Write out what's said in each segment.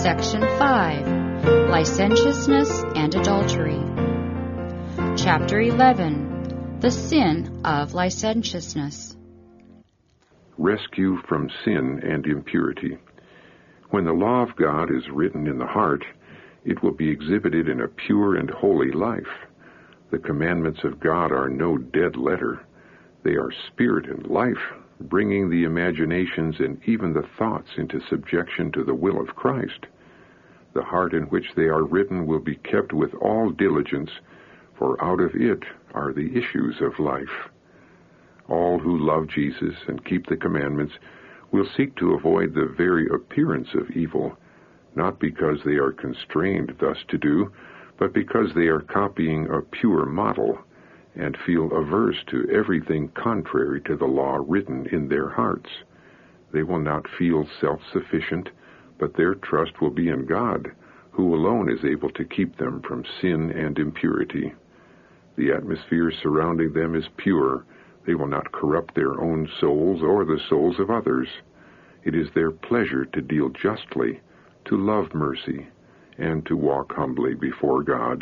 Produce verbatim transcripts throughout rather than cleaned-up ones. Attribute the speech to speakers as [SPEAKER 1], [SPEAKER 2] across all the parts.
[SPEAKER 1] Section five, Licentiousness and Adultery. Chapter eleven, The Sin of Licentiousness.
[SPEAKER 2] Rescue from sin and impurity. When the law of God is written in the heart, it will be exhibited in a pure and holy life. The commandments of God are no dead letter. They are spirit and life, bringing the imaginations and even the thoughts into subjection to the will of Christ. The heart in which they are written will be kept with all diligence, for out of it are the issues of life. All who love Jesus and keep the commandments will seek to avoid the very appearance of evil, not because they are constrained thus to do, but because they are copying a pure model and feel averse to everything contrary to the law written in their hearts. They will not feel self-sufficient, but their trust will be in God, who alone is able to keep them from sin and impurity. The atmosphere surrounding them is pure. They will not corrupt their own souls or the souls of others. It is their pleasure to deal justly, to love mercy, and to walk humbly before God.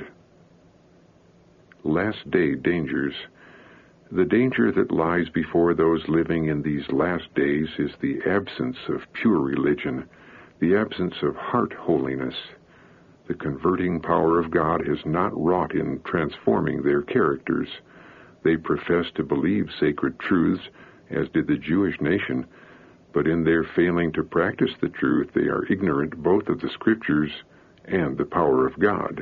[SPEAKER 2] Last day dangers. The danger that lies before those living in these last days is the absence of pure religion, the absence of heart holiness. The converting power of God has not wrought in transforming their characters. They profess to believe sacred truths, as did the Jewish nation, but in their failing to practice the truth, they are ignorant both of the Scriptures and the power of God.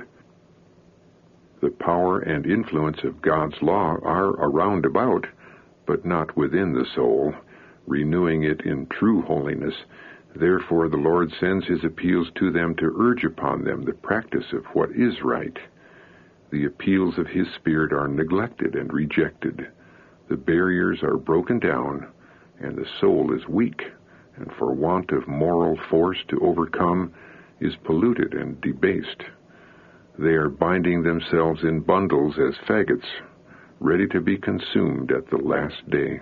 [SPEAKER 2] The power and influence of God's law are around about, but not within the soul, renewing it in true holiness. Therefore the Lord sends his appeals to them to urge upon them the practice of what is right. The appeals of his Spirit are neglected and rejected. The barriers are broken down, and the soul is weak, and for want of moral force to overcome, is polluted and debased. They are binding themselves in bundles as faggots, ready to be consumed at the last day.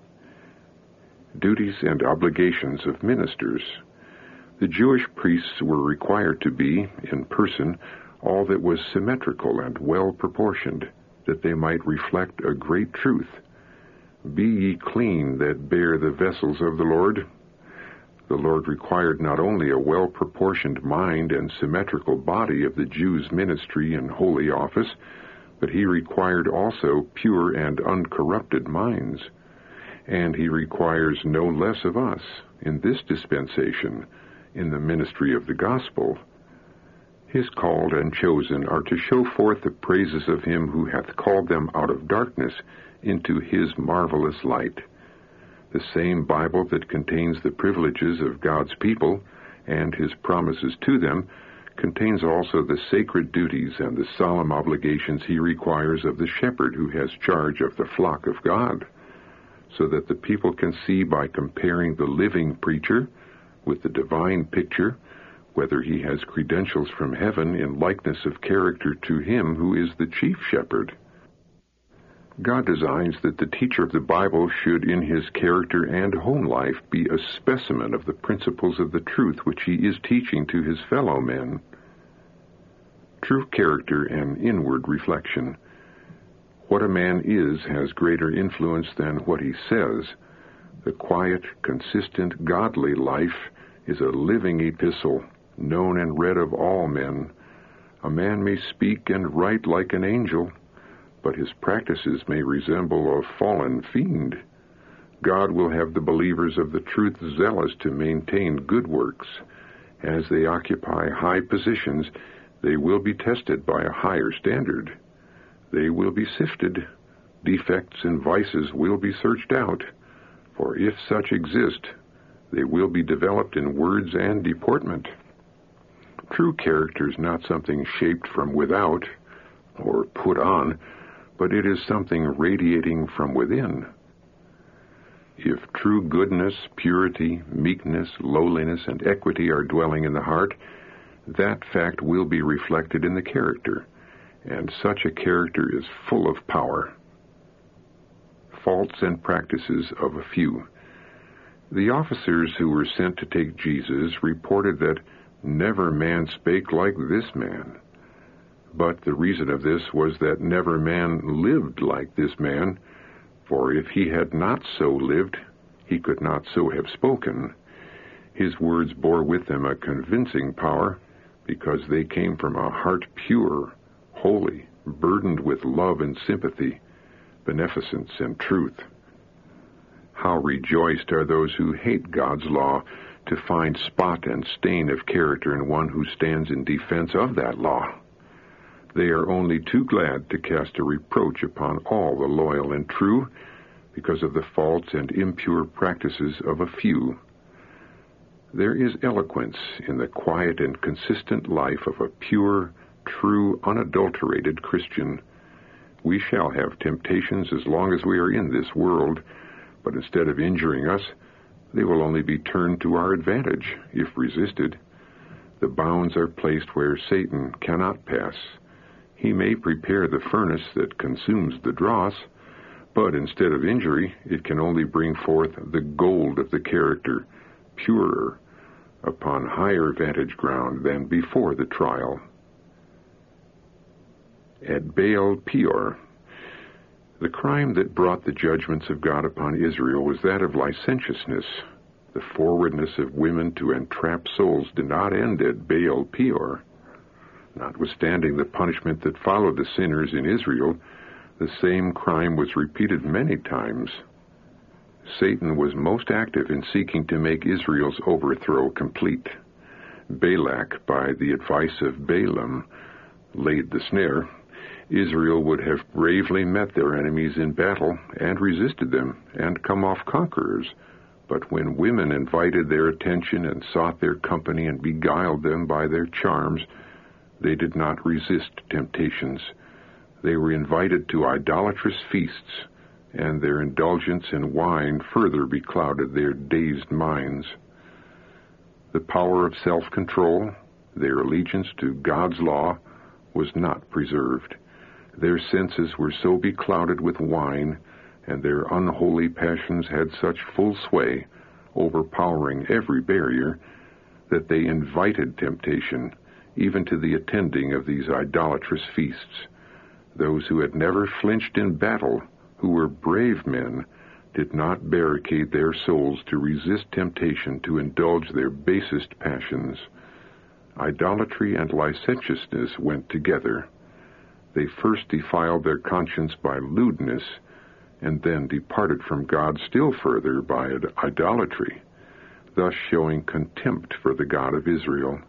[SPEAKER 2] Duties and obligations of ministers. The Jewish priests were required to be, in person, all that was symmetrical and well-proportioned, that they might reflect a great truth. Be ye clean that bear the vessels of the Lord. The Lord required not only a well-proportioned mind and symmetrical body of the Jews' ministry and holy office, but he required also pure and uncorrupted minds. And he requires no less of us in this dispensation, in the ministry of the gospel. His called and chosen are to show forth the praises of him who hath called them out of darkness into his marvelous light. The same Bible that contains the privileges of God's people and his promises to them contains also the sacred duties and the solemn obligations he requires of the shepherd who has charge of the flock of God, so that the people can see by comparing the living preacher with the divine picture whether he has credentials from heaven in likeness of character to him who is the chief shepherd. God designs that the teacher of the Bible should in his character and home life be a specimen of the principles of the truth which he is teaching to his fellow men. True character and inward reflection. What a man is has greater influence than what he says. The quiet, consistent, godly life is a living epistle, known and read of all men. A man may speak and write like an angel, but his practices may resemble a fallen fiend. God will have the believers of the truth zealous to maintain good works. As they occupy high positions, they will be tested by a higher standard. They will be sifted. Defects and vices will be searched out. For if such exist, they will be developed in words and deportment. True character is not something shaped from without or put on, but it is something radiating from within. If true goodness, purity, meekness, lowliness, and equity are dwelling in the heart, that fact will be reflected in the character, and such a character is full of power. Faults and practices of a few. The officers who were sent to take Jesus reported that Never man spake like this man. But the reason of this was that never man lived like this man, for if he had not so lived, he could not so have spoken. His words bore with them a convincing power, because they came from a heart pure, holy, burdened with love and sympathy, beneficence and truth. How rejoiced are those who hate God's law to find spot and stain of character in one who stands in defense of that law. They are only too glad to cast a reproach upon all the loyal and true because of the false and impure practices of a few. There is eloquence in the quiet and consistent life of a pure, true, unadulterated Christian. We shall have temptations as long as we are in this world, but instead of injuring us, they will only be turned to our advantage if resisted. The bounds are placed where Satan cannot pass. He may prepare the furnace that consumes the dross, but instead of injury, it can only bring forth the gold of the character, purer, upon higher vantage ground than before the trial. At Baal Peor, the crime that brought the judgments of God upon Israel was that of licentiousness. The forwardness of women to entrap souls did not end at Baal Peor. Notwithstanding the punishment that followed the sinners in Israel, the same crime was repeated many times. Satan was most active in seeking to make Israel's overthrow complete. Balak, by the advice of Balaam, laid the snare. Israel would have bravely met their enemies in battle and resisted them and come off conquerors. But when women invited their attention and sought their company and beguiled them by their charms, they did not resist temptations. They were invited to idolatrous feasts, and their indulgence in wine further beclouded their dazed minds. The power of self-control, their allegiance to God's law, was not preserved. Their senses were so beclouded with wine, and their unholy passions had such full sway, overpowering every barrier, that they invited temptation, even to the attending of these idolatrous feasts. Those who had never flinched in battle, who were brave men, did not barricade their souls to resist temptation to indulge their basest passions. Idolatry and licentiousness went together. They first defiled their conscience by lewdness, and then departed from God still further by idolatry, thus showing contempt for the God of Israel.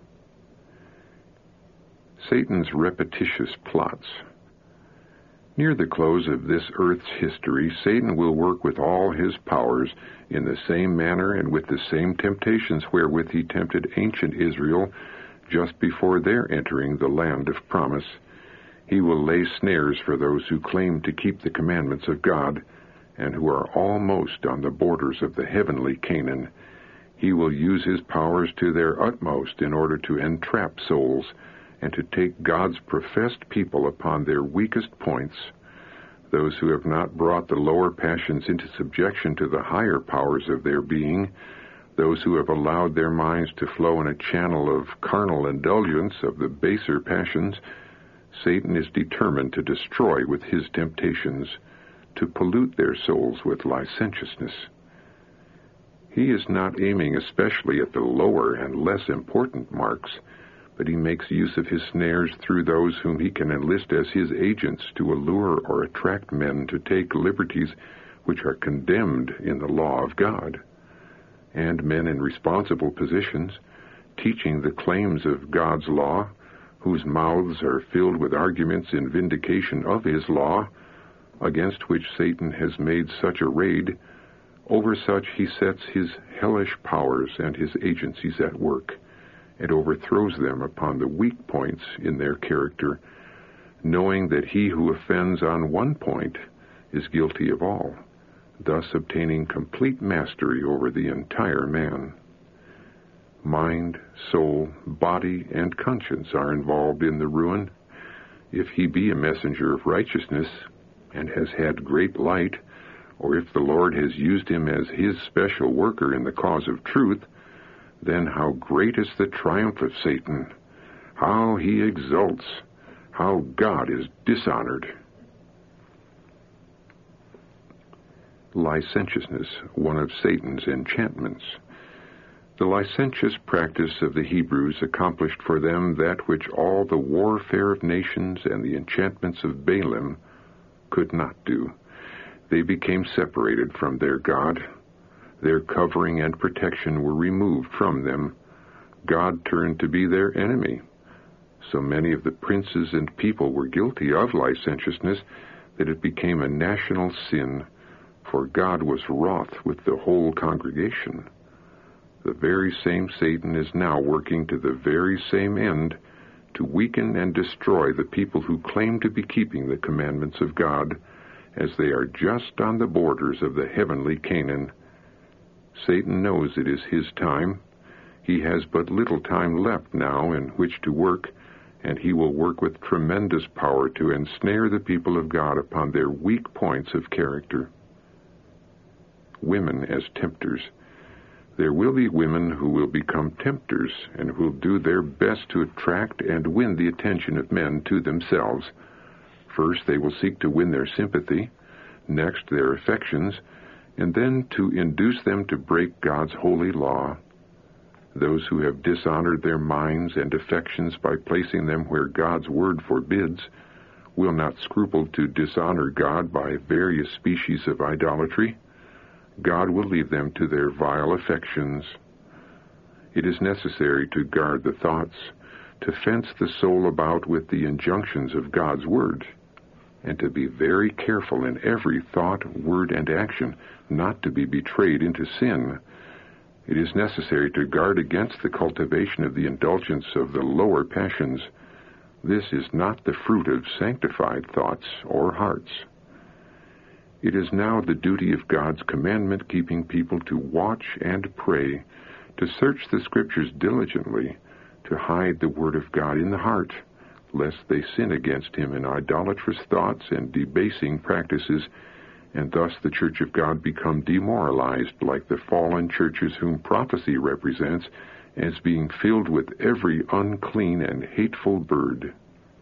[SPEAKER 2] Satan's repetitious plots. Near the close of this earth's history, Satan will work with all his powers in the same manner and with the same temptations wherewith he tempted ancient Israel just before their entering the land of promise. He will lay snares for those who claim to keep the commandments of God and who are almost on the borders of the heavenly Canaan. He will use his powers to their utmost in order to entrap souls and to take God's professed people upon their weakest points, those who have not brought the lower passions into subjection to the higher powers of their being, those who have allowed their minds to flow in a channel of carnal indulgence of the baser passions. Satan is determined to destroy with his temptations, to pollute their souls with licentiousness. He is not aiming especially at the lower and less important marks, but he makes use of his snares through those whom he can enlist as his agents to allure or attract men to take liberties which are condemned in the law of God. And men in responsible positions, teaching the claims of God's law, whose mouths are filled with arguments in vindication of his law, against which Satan has made such a raid, over such he sets his hellish powers and his agencies at work, and overthrows them upon the weak points in their character, knowing that he who offends on one point is guilty of all, thus obtaining complete mastery over the entire man. Mind, soul, body, and conscience are involved in the ruin. If he be a messenger of righteousness and has had great light, or if the Lord has used him as his special worker in the cause of truth, then how great is the triumph of Satan! How he exults! How God is dishonored! Licentiousness, one of Satan's enchantments. The licentious practice of the Hebrews accomplished for them that which all the warfare of nations and the enchantments of Balaam could not do. They became separated from their God. Their covering and protection were removed from them. God turned to be their enemy. So many of the princes and people were guilty of licentiousness that it became a national sin, for God was wroth with the whole congregation. The very same Satan is now working to the very same end, to weaken and destroy the people who claim to be keeping the commandments of God, as they are just on the borders of the heavenly Canaan. Satan knows it is his time. He has but little time left now in which to work, and he will work with tremendous power to ensnare the people of God upon their weak points of character. Women as tempters. There will be women who will become tempters and will do their best to attract and win the attention of men to themselves. First, they will seek to win their sympathy, next their affections, and then to induce them to break God's holy law. Those who have dishonored their minds and affections by placing them where God's word forbids will not scruple to dishonor God by various species of idolatry. God will leave them to their vile affections. It is necessary to guard the thoughts, to fence the soul about with the injunctions of God's word, and to be very careful in every thought, word, and action, not to be betrayed into sin. It is necessary to guard against the cultivation of the indulgence of the lower passions. This is not the fruit of sanctified thoughts or hearts. It is now the duty of God's commandment-keeping people to watch and pray, to search the Scriptures diligently, to hide the Word of God in the heart, lest they sin against Him in idolatrous thoughts and debasing practices, and thus the Church of God become demoralized like the fallen churches whom prophecy represents as being filled with every unclean and hateful bird.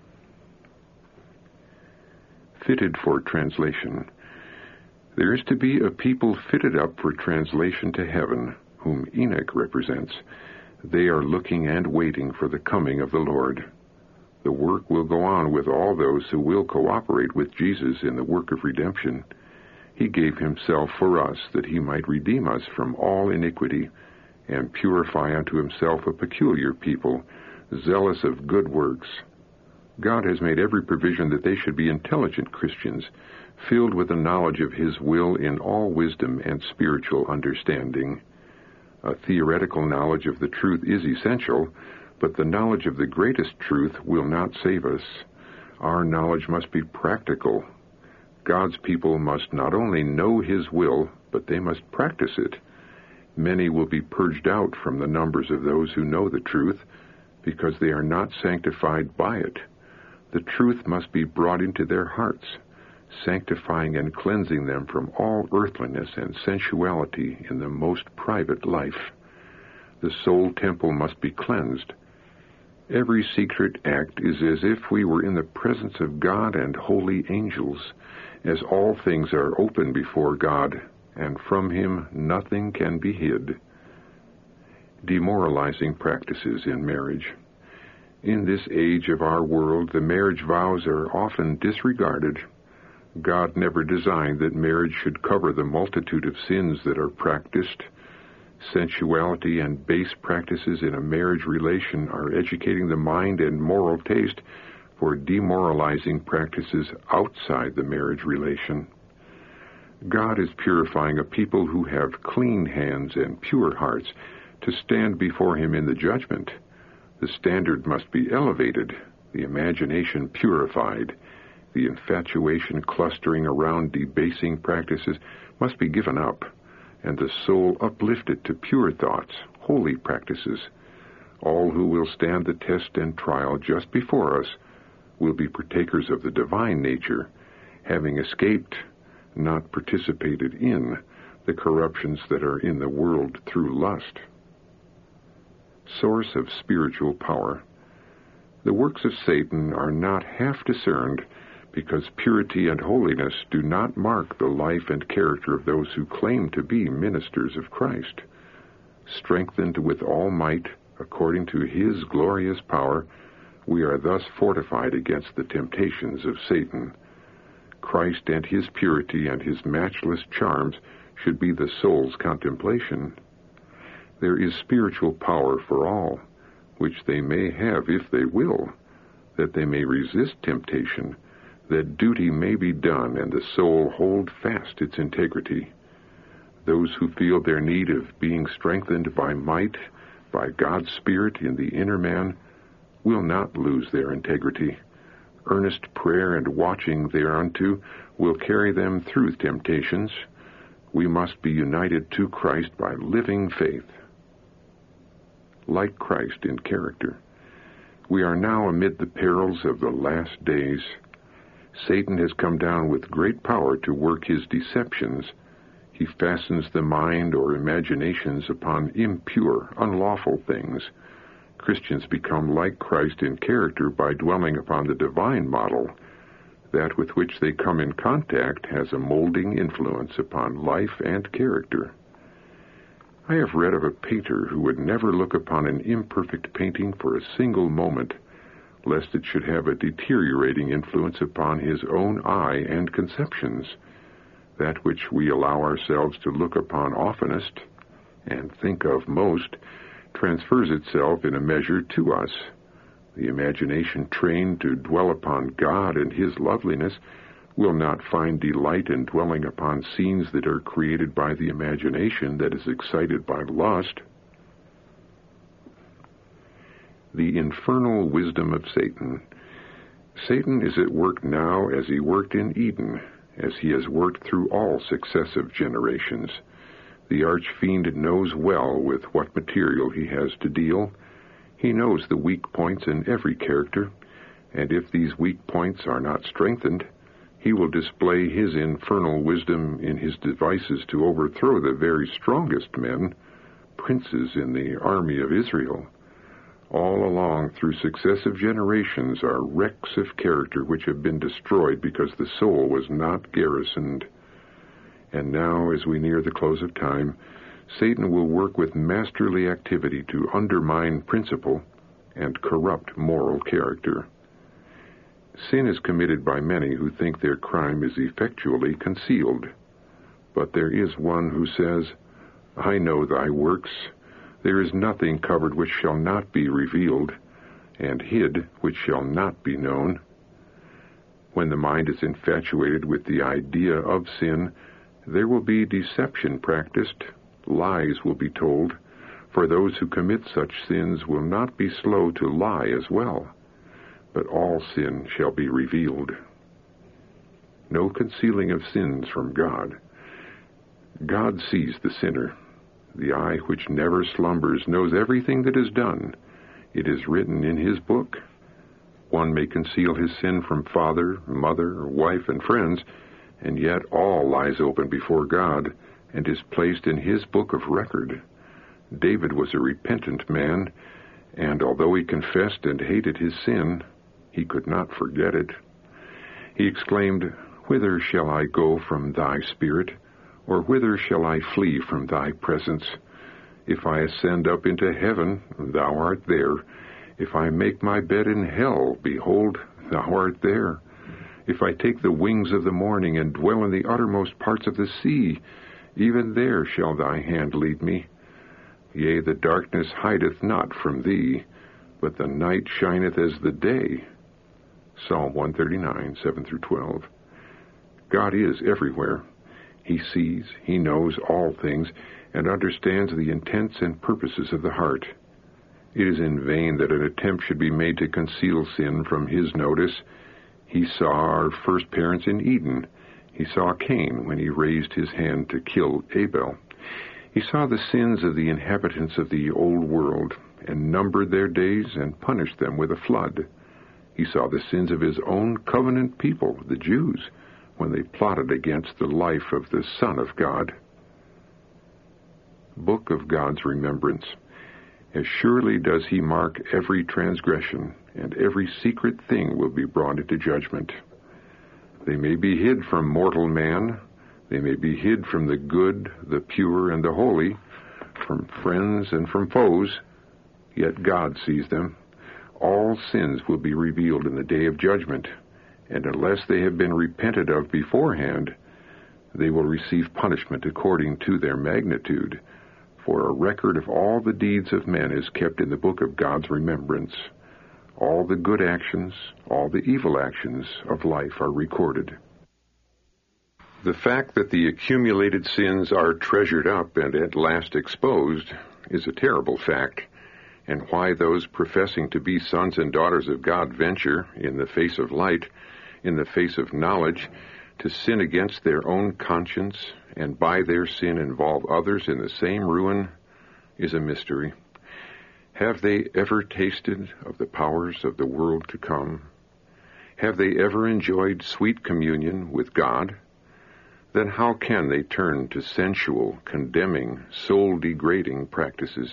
[SPEAKER 2] Fitted for translation. There is to be a people fitted up for translation to heaven, whom Enoch represents. They are looking and waiting for the coming of the Lord. The work will go on with all those who will cooperate with Jesus in the work of redemption. He gave himself for us that he might redeem us from all iniquity and purify unto himself a peculiar people, zealous of good works. God has made every provision that they should be intelligent Christians, filled with the knowledge of his will in all wisdom and spiritual understanding. A theoretical knowledge of the truth is essential, but the knowledge of the greatest truth will not save us. Our knowledge must be practical. God's people must not only know his will, but they must practice it. Many will be purged out from the numbers of those who know the truth, because they are not sanctified by it. The truth must be brought into their hearts, sanctifying and cleansing them from all earthliness and sensuality in the most private life. The soul temple must be cleansed. Every secret act is as if we were in the presence of God and holy angels, as all things are open before God, and from him nothing can be hid. Demoralizing practices in marriage. In this age of our world, the marriage vows are often disregarded. God never designed that marriage should cover the multitude of sins that are practiced. Sensuality and base practices in a marriage relation are educating the mind and moral taste for demoralizing practices outside the marriage relation. God is purifying a people who have clean hands and pure hearts to stand before him in the judgment. The standard must be elevated, the imagination purified, the infatuation clustering around debasing practices must be given up, and the soul uplifted to pure thoughts, holy practices. All who will stand the test and trial just before us will be partakers of the divine nature, having escaped, not participated in, the corruptions that are in the world through lust. source of spiritual power. The works of Satan are not half discerned because purity and holiness do not mark the life and character of those who claim to be ministers of Christ. Strengthened with all might, according to his glorious power, we are thus fortified against the temptations of Satan. Christ and his purity and his matchless charms should be the soul's contemplation. There is spiritual power for all, which they may have if they will, that they may resist temptation, that duty may be done and the soul hold fast its integrity. Those who feel their need of being strengthened by might, by God's Spirit in the inner man, will not lose their integrity. Earnest prayer and watching thereunto will carry them through temptations. We must be united to Christ by living faith. Like Christ in character, we are now amid the perils of the last days. Satan has come down with great power to work his deceptions. He fastens the mind or imaginations upon impure, unlawful things. Christians become like Christ in character by dwelling upon the divine model. That with which they come in contact has a molding influence upon life and character. I have read of a painter who would never look upon an imperfect painting for a single moment, lest it should have a deteriorating influence upon his own eye and conceptions. That which we allow ourselves to look upon oftenest and think of most transfers itself in a measure to us. The imagination trained to dwell upon God and his loveliness will not find delight in dwelling upon scenes that are created by the imagination that is excited by lust. The infernal wisdom of Satan. Satan is at work now as he worked in Eden, as he has worked through all successive generations. The arch-fiend knows well with what material he has to deal. He knows the weak points in every character, and if these weak points are not strengthened, he will display his infernal wisdom in his devices to overthrow the very strongest men, princes in the army of Israel. All along, through successive generations, are wrecks of character which have been destroyed because the soul was not garrisoned. And now, as we near the close of time, Satan will work with masterly activity to undermine principle and corrupt moral character. Sin is committed by many who think their crime is effectually concealed. But there is one who says, "I know thy works. There is nothing covered which shall not be revealed, and hid which shall not be known." When the mind is infatuated with the idea of sin, there will be deception practiced, lies will be told, for those who commit such sins will not be slow to lie as well. But all sin shall be revealed. No concealing of sins from God. God sees the sinner. The eye which never slumbers knows everything that is done. It is written in his book. One may conceal his sin from father, mother, wife, and friends, and yet all lies open before God and is placed in his book of record. David was a repentant man, and although he confessed and hated his sin, he could not forget it. He exclaimed, "Whither shall I go from thy spirit? Or whither shall I flee from thy presence? If I ascend up into heaven, thou art there. If I make my bed in hell, behold, thou art there. If I take the wings of the morning and dwell in the uttermost parts of the sea, even there shall thy hand lead me. Yea, the darkness hideth not from thee, but the night shineth as the day." Psalm one thirty-nine, seven through twelve. God is everywhere. He sees, he knows all things, and understands the intents and purposes of the heart. It is in vain that an attempt should be made to conceal sin from his notice. He saw our first parents in Eden. He saw Cain when he raised his hand to kill Abel. He saw the sins of the inhabitants of the old world, and numbered their days and punished them with a flood. He saw the sins of his own covenant people, the Jews, when they plotted against the life of the Son of God. Book of God's Remembrance. As surely does he mark every transgression, and every secret thing will be brought into judgment. They may be hid from mortal man, they may be hid from the good, the pure, and the holy, from friends and from foes, yet God sees them. All sins will be revealed in the day of judgment, and unless they have been repented of beforehand, they will receive punishment according to their magnitude. For a record of all the deeds of men is kept in the book of God's remembrance. All the good actions, all the evil actions of life are recorded. The fact that the accumulated sins are treasured up and at last exposed is a terrible fact, and why those professing to be sons and daughters of God venture, in the face of light, in the face of knowledge, to sin against their own conscience, and by their sin involve others in the same ruin, is a mystery. Have they ever tasted of the powers of the world to come? Have they ever enjoyed sweet communion with God? Then how can they turn to sensual, condemning, soul-degrading practices?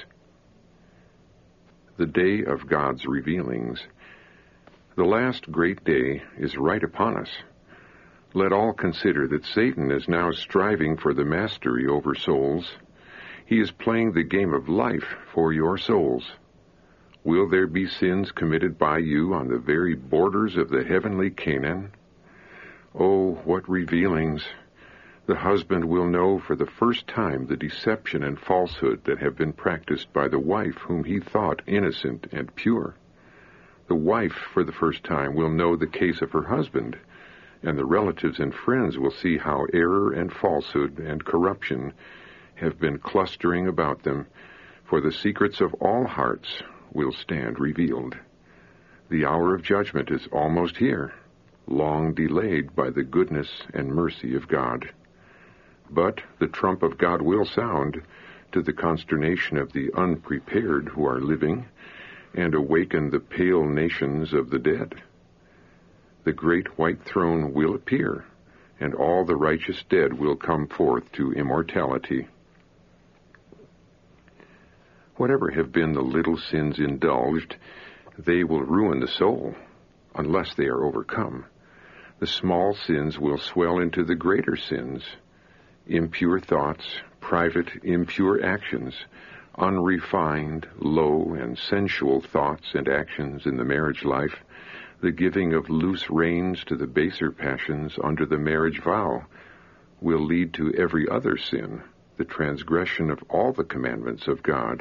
[SPEAKER 2] The day of God's revealings. The last great day is right upon us. Let all consider that Satan is now striving for the mastery over souls. He is playing the game of life for your souls. Will there be sins committed by you on the very borders of the heavenly Canaan? Oh, what revealings! The husband will know for the first time the deception and falsehood that have been practiced by the wife whom he thought innocent and pure. The wife, for the first time, will know the case of her husband, and the relatives and friends will see how error and falsehood and corruption have been clustering about them, for the secrets of all hearts will stand revealed. The hour of judgment is almost here, long delayed by the goodness and mercy of God. But the trump of God will sound, to the consternation of the unprepared who are living, and awaken the pale nations of the dead. The great white throne will appear, and all the righteous dead will come forth to immortality. Whatever have been the little sins indulged, they will ruin the soul, unless they are overcome. The small sins will swell into the greater sins. Impure thoughts, private impure actions, unrefined, low, and sensual thoughts and actions in the marriage life, the giving of loose reins to the baser passions under the marriage vow, will lead to every other sin, the transgression of all the commandments of God.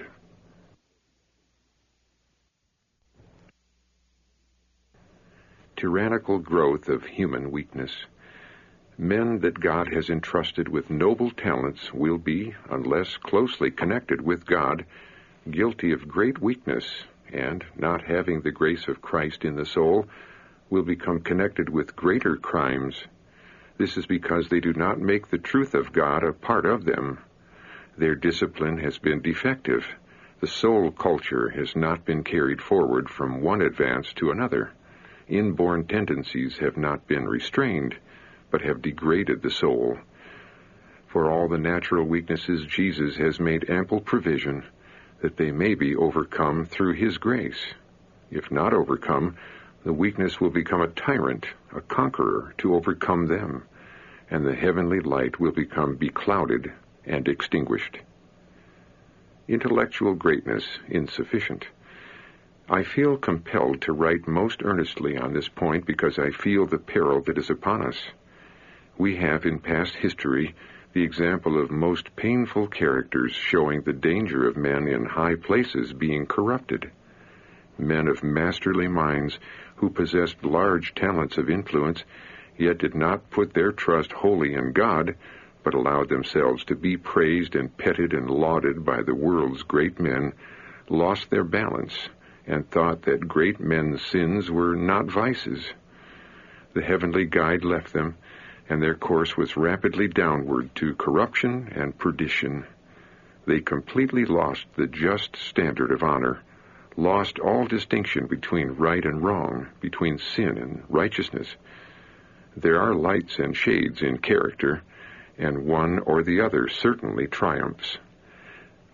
[SPEAKER 2] Tyrannical growth of human weakness. Men that God has entrusted with noble talents will be, unless closely connected with God, guilty of great weakness, and, not having the grace of Christ in the soul, will become connected with greater crimes. This is because they do not make the truth of God a part of them. Their discipline has been defective. The soul culture has not been carried forward from one advance to another. Inborn tendencies have not been restrained, but have degraded the soul. For all the natural weaknesses, Jesus has made ample provision that they may be overcome through his grace. If not overcome, the weakness will become a tyrant, a conqueror, to overcome them, and the heavenly light will become beclouded and extinguished. Intellectual greatness insufficient. I feel compelled to write most earnestly on this point because I feel the peril that is upon us. We have in past history the example of most painful characters showing the danger of men in high places being corrupted. Men of masterly minds who possessed large talents of influence, yet did not put their trust wholly in God, but allowed themselves to be praised and petted and lauded by the world's great men, lost their balance and thought that great men's sins were not vices. The heavenly guide left them, and their course was rapidly downward to corruption and perdition. They completely lost the just standard of honor, lost all distinction between right and wrong, between sin and righteousness. There are lights and shades in character, and one or the other certainly triumphs.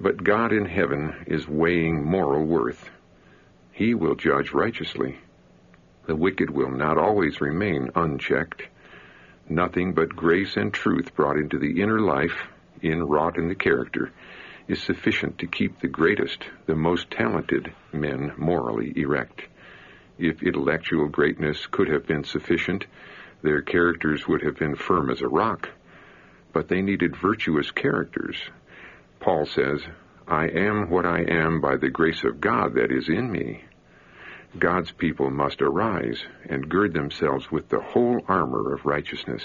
[SPEAKER 2] But God in heaven is weighing moral worth. He will judge righteously. The wicked will not always remain unchecked. Nothing but grace and truth brought into the inner life, inwrought in the character, is sufficient to keep the greatest, the most talented men morally erect. If intellectual greatness could have been sufficient, their characters would have been firm as a rock. But they needed virtuous characters. Paul says, I am what I am by the grace of God that is in me. God's people must arise and gird themselves with the whole armor of righteousness.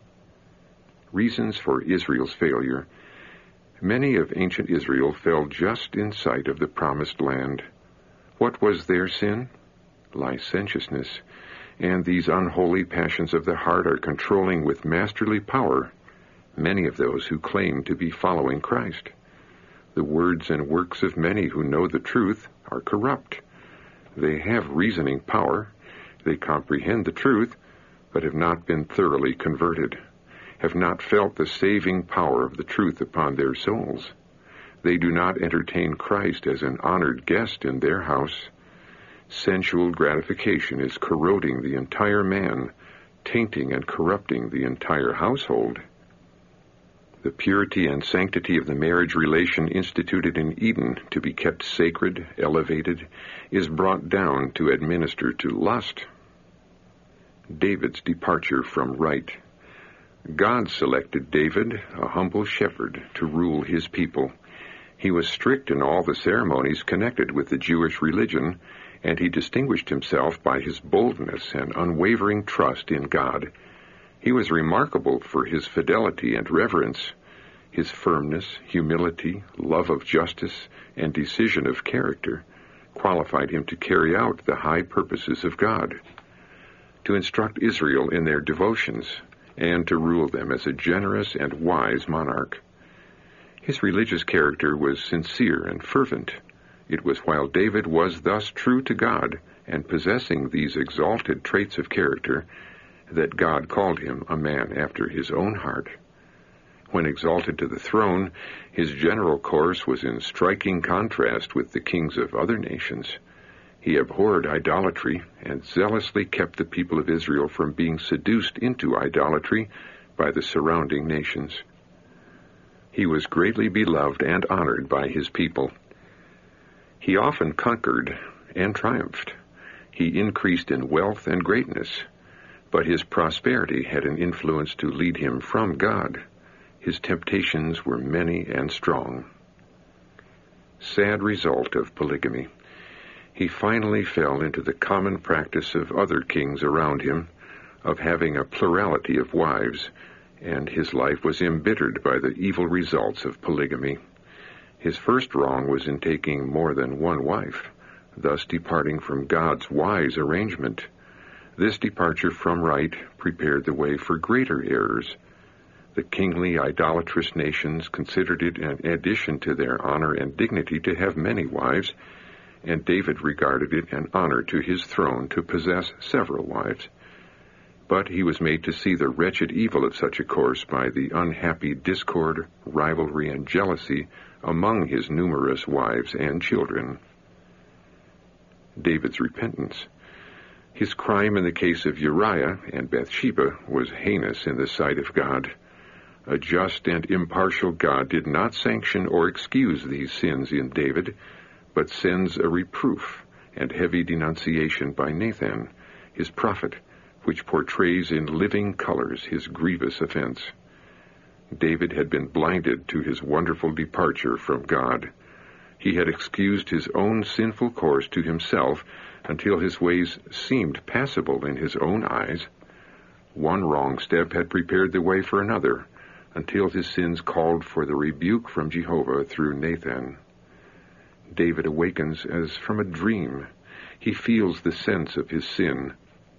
[SPEAKER 2] Reasons for Israel's failure. Many of ancient Israel fell just in sight of the promised land. What was their sin? Licentiousness. And these unholy passions of the heart are controlling with masterly power many of those who claim to be following Christ. The words and works of many who know the truth are corrupt. They have reasoning power. They comprehend the truth, but have not been thoroughly converted, have not felt the saving power of the truth upon their souls. They do not entertain Christ as an honored guest in their house. Sensual gratification is corroding the entire man, tainting and corrupting the entire household. The purity and sanctity of the marriage relation instituted in Eden to be kept sacred, elevated, is brought down to administer to lust. David's departure from right. God selected David, a humble shepherd, to rule his people. He was strict in all the ceremonies connected with the Jewish religion, and he distinguished himself by his boldness and unwavering trust in God. He was remarkable for his fidelity and reverence. His firmness, humility, love of justice, and decision of character qualified him to carry out the high purposes of God, to instruct Israel in their devotions, and to rule them as a generous and wise monarch. His religious character was sincere and fervent. It was while David was thus true to God and possessing these exalted traits of character that God called him a man after his own heart. When exalted to the throne, his general course was in striking contrast with the kings of other nations. He abhorred idolatry and zealously kept the people of Israel from being seduced into idolatry by the surrounding nations. He was greatly beloved and honored by his people. He often conquered and triumphed. He increased in wealth and greatness, but his prosperity had an influence to lead him from God. His temptations were many and strong. Sad result of polygamy. He finally fell into the common practice of other kings around him, of having a plurality of wives, and his life was embittered by the evil results of polygamy. His first wrong was in taking more than one wife, thus departing from God's wise arrangement. This departure from right prepared the way for greater errors. The kingly, idolatrous nations considered it an addition to their honor and dignity to have many wives, and David regarded it an honor to his throne to possess several wives. But he was made to see the wretched evil of such a course by the unhappy discord, rivalry, and jealousy among his numerous wives and children. David's repentance. His crime in the case of Uriah and Bathsheba was heinous in the sight of God. A just and impartial God did not sanction or excuse these sins in David, but sends a reproof and heavy denunciation by Nathan, his prophet, which portrays in living colors his grievous offense. David had been blinded to his wonderful departure from God. He had excused his own sinful course to himself until his ways seemed passable in his own eyes. One wrong step had prepared the way for another, until his sins called for the rebuke from Jehovah through Nathan. David awakens as from a dream. He feels the sense of his sin.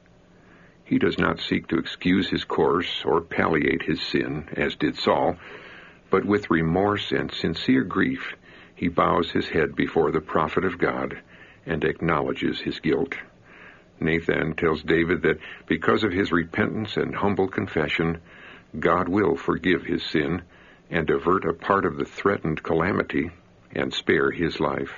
[SPEAKER 2] He does not seek to excuse his course or palliate his sin, as did Saul, but with remorse and sincere grief he bows his head before the prophet of God and acknowledges his guilt. Nathan tells David that because of his repentance and humble confession, God will forgive his sin and avert a part of the threatened calamity, and spare his life.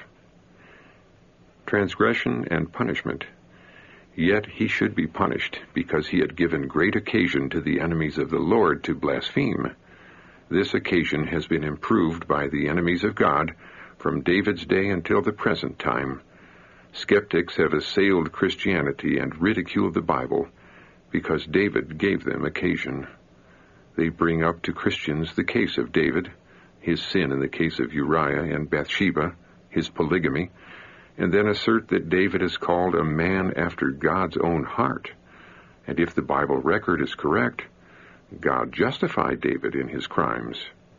[SPEAKER 2] Transgression and punishment. Yet he should be punished, because he had given great occasion to the enemies of the Lord to blaspheme. This occasion has been improved by the enemies of God from David's day until the present time. Skeptics have assailed Christianity and ridiculed the Bible because David gave them occasion. They bring up to Christians the case of David, his sin in the case of Uriah and Bathsheba, his polygamy, and then assert that David is called a man after God's own heart. And if the Bible record is correct, God justified David in his crimes.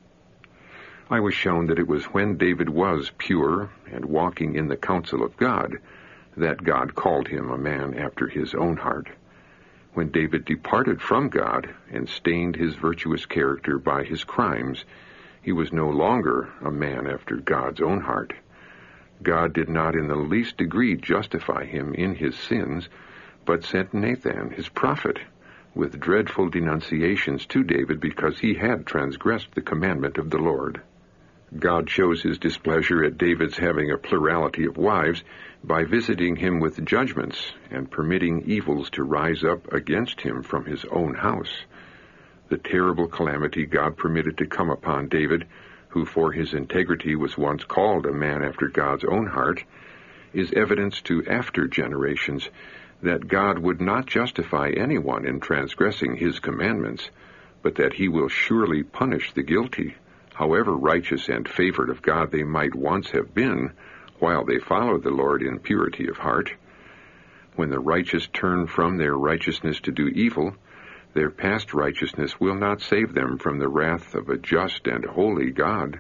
[SPEAKER 2] I was shown that it was when David was pure and walking in the counsel of God that God called him a man after his own heart. When David departed from God and stained his virtuous character by his crimes, he was no longer a man after God's own heart. God did not in the least degree justify him in his sins, but sent Nathan, his prophet, with dreadful denunciations to David because he had transgressed the commandment of the Lord. God shows his displeasure at David's having a plurality of wives by visiting him with judgments and permitting evils to rise up against him from his own house. The terrible calamity God permitted to come upon David, who for his integrity was once called a man after God's own heart, is evidence to after generations that God would not justify anyone in transgressing his commandments, but that he will surely punish the guilty, however righteous and favored of God they might once have been, while they followed the Lord in purity of heart. When the righteous turn from their righteousness to do evil, their past righteousness will not save them from the wrath of a just and holy God.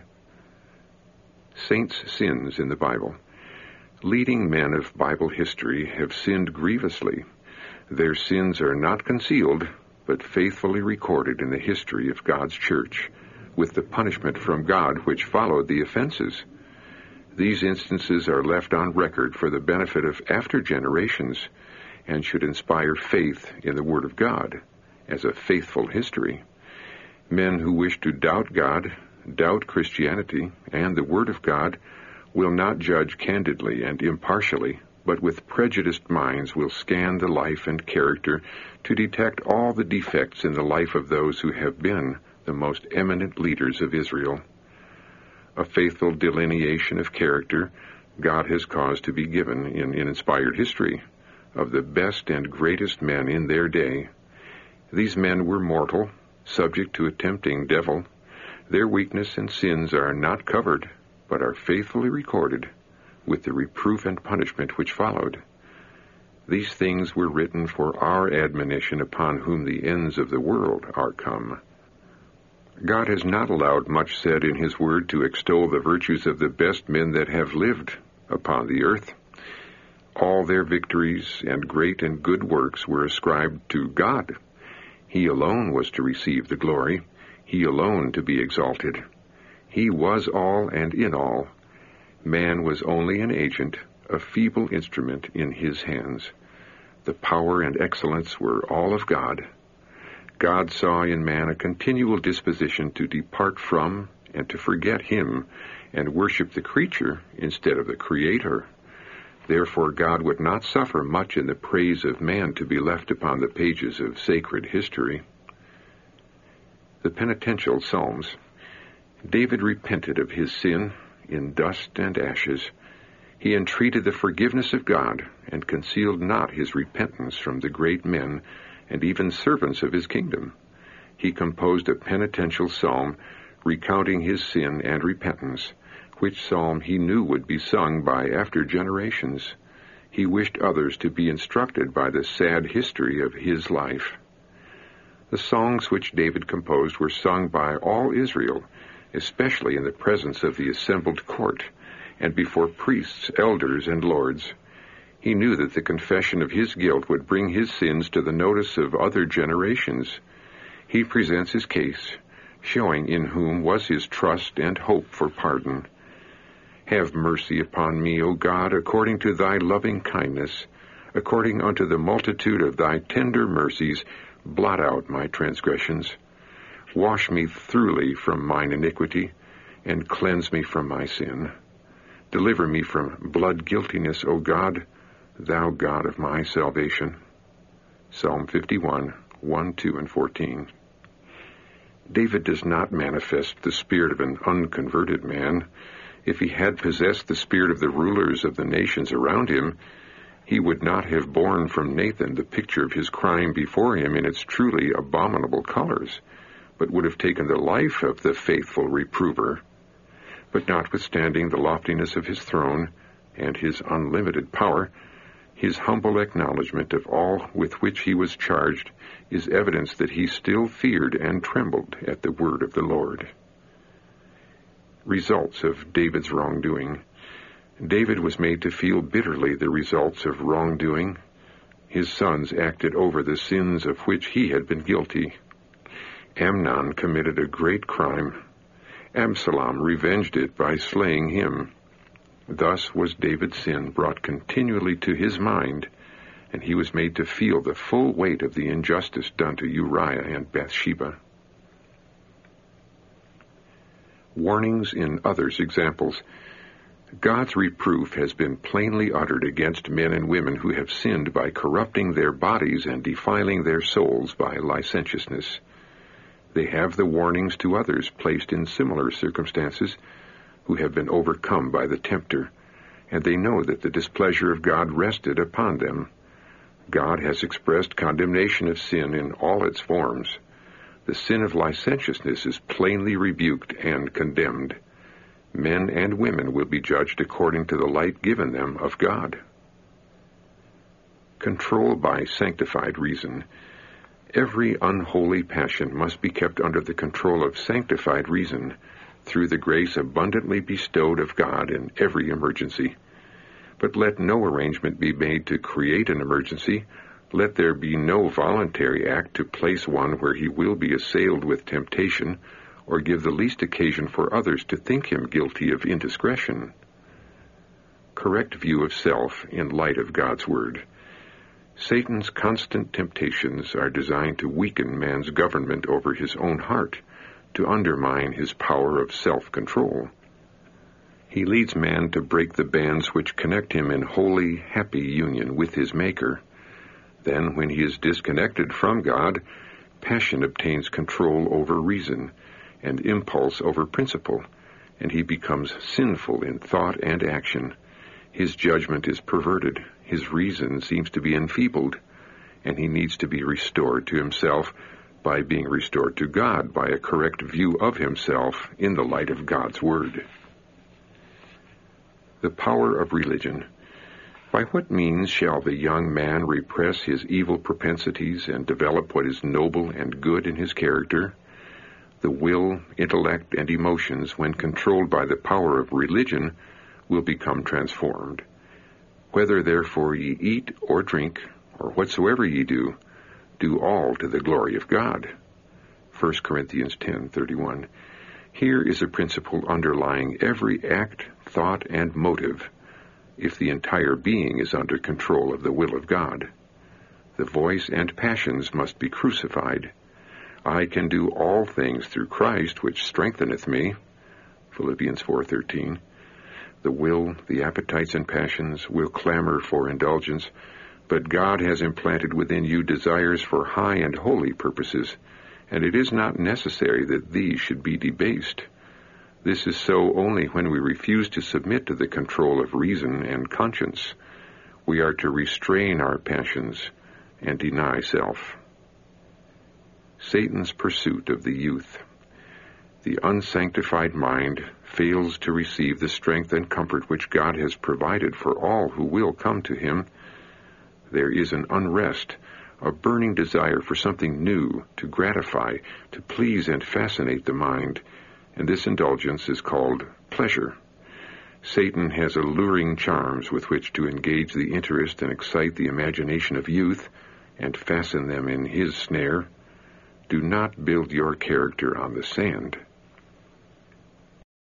[SPEAKER 2] Saints' sins in the Bible. Leading men of Bible history have sinned grievously. Their sins are not concealed, but faithfully recorded in the history of God's church, with the punishment from God which followed the offenses. These instances are left on record for the benefit of after generations and should inspire faith in the Word of God as a faithful history. Men who wish to doubt God, doubt Christianity, and the Word of God will not judge candidly and impartially, but with prejudiced minds will scan the life and character to detect all the defects in the life of those who have been the most eminent leaders of Israel. A faithful delineation of character God has caused to be given in, in inspired history of the best and greatest men in their day. These men were mortal, subject to a tempting devil. Their weakness and sins are not covered, but are faithfully recorded, with the reproof and punishment which followed. These things were written for our admonition, upon whom the ends of the world are come. God has not allowed much said in his word to extol the virtues of the best men that have lived upon the earth. All their victories and great and good works were ascribed to God. He alone was to receive the glory, he alone to be exalted. He was all and in all. Man was only an agent, a feeble instrument in his hands. The power and excellence were all of God. God saw in man a continual disposition to depart from and to forget him and worship the creature instead of the Creator. Therefore God would not suffer much in the praise of man to be left upon the pages of sacred history. The penitential Psalms. David repented of his sin in dust and ashes. He entreated the forgiveness of God and concealed not his repentance from the great men and even servants of his kingdom. He composed a penitential psalm recounting his sin and repentance, which psalm he knew would be sung by after generations. He wished others to be instructed by the sad history of his life. The songs which David composed were sung by all Israel, especially in the presence of the assembled court, and before priests, elders, and lords. He knew that the confession of his guilt would bring his sins to the notice of other generations. He presents his case, showing in whom was his trust and hope for pardon. Have mercy upon me, O God, according to thy loving kindness, according unto the multitude of thy tender mercies, blot out my transgressions. Wash me thoroughly from mine iniquity, and cleanse me from my sin. Deliver me from blood guiltiness, O God, thou God of my salvation. Psalm fifty-one, one, two, and fourteen. David does not manifest the spirit of an unconverted man. If he had possessed the spirit of the rulers of the nations around him, he would not have borne from Nathan the picture of his crime before him in its truly abominable colors, but would have taken the life of the faithful reprover. But notwithstanding the loftiness of his throne and his unlimited power, his humble acknowledgment of all with which he was charged is evidence that he still feared and trembled at the word of the Lord. Results of David's wrongdoing. David was made to feel bitterly the results of wrongdoing. His sons acted over the sins of which he had been guilty. Amnon committed a great crime. Absalom revenged it by slaying him. Thus was David's sin brought continually to his mind, and he was made to feel the full weight of the injustice done to Uriah and Bathsheba. Warnings in others' examples. God's reproof has been plainly uttered against men and women who have sinned by corrupting their bodies and defiling their souls by licentiousness. They have the warnings to others placed in similar circumstances who have been overcome by the tempter, and they know that the displeasure of God rested upon them. God has expressed condemnation of sin in all its forms. The sin of licentiousness is plainly rebuked and condemned. Men and women will be judged according to the light given them of God. Control by sanctified reason. Every unholy passion must be kept under the control of sanctified reason through the grace abundantly bestowed of God in every emergency. But let no arrangement be made to create an emergency. Let there be no voluntary act to place one where he will be assailed with temptation, or give the least occasion for others to think him guilty of indiscretion. Correct view of self in light of God's Word. Satan's constant temptations are designed to weaken man's government over his own heart, to undermine his power of self-control. He leads man to break the bands which connect him in holy, happy union with his Maker. Then, when he is disconnected from God, passion obtains control over reason, and impulse over principle, and he becomes sinful in thought and action. His judgment is perverted, his reason seems to be enfeebled, and he needs to be restored to himself by being restored to God by a correct view of himself in the light of God's Word. The power of religion. By what means shall the young man repress his evil propensities and develop what is noble and good in his character? The will, intellect, and emotions, when controlled by the power of religion, will become transformed. Whether therefore ye eat or drink, or whatsoever ye do, do all to the glory of God. First Corinthians ten thirty-one. Here is a principle underlying every act, thought, and motive, if the entire being is under control of the will of God. The voice and passions must be crucified. I can do all things through Christ, which strengtheneth me. Philippians four thirteen. The will, the appetites and passions will clamor for indulgence, but God has implanted within you desires for high and holy purposes, and it is not necessary that these should be debased. This is so only when we refuse to submit to the control of reason and conscience. We are to restrain our passions and deny self. Satan's pursuit of the youth. The unsanctified mind fails to receive the strength and comfort which God has provided for all who will come to him. There is an unrest, a burning desire for something new, to gratify, to please and fascinate the mind, and this indulgence is called pleasure. Satan has alluring charms with which to engage the interest and excite the imagination of youth, and fasten them in his snare. Do not build your character on the sand.